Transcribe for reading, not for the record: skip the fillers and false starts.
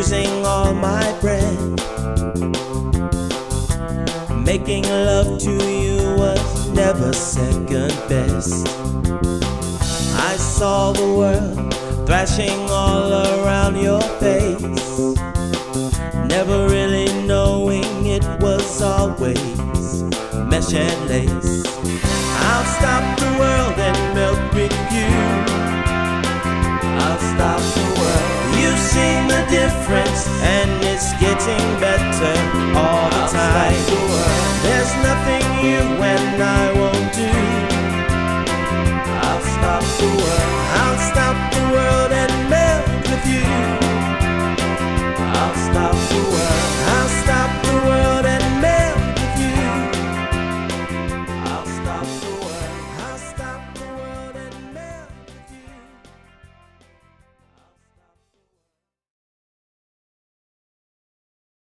using all my breath. Making love to you was never second best. I saw the world thrashing all around your face, never really knowing it was always mesh and lace. I'll stop the world and melt with you. I'll stop the world. You've seen the difference, and it's getting better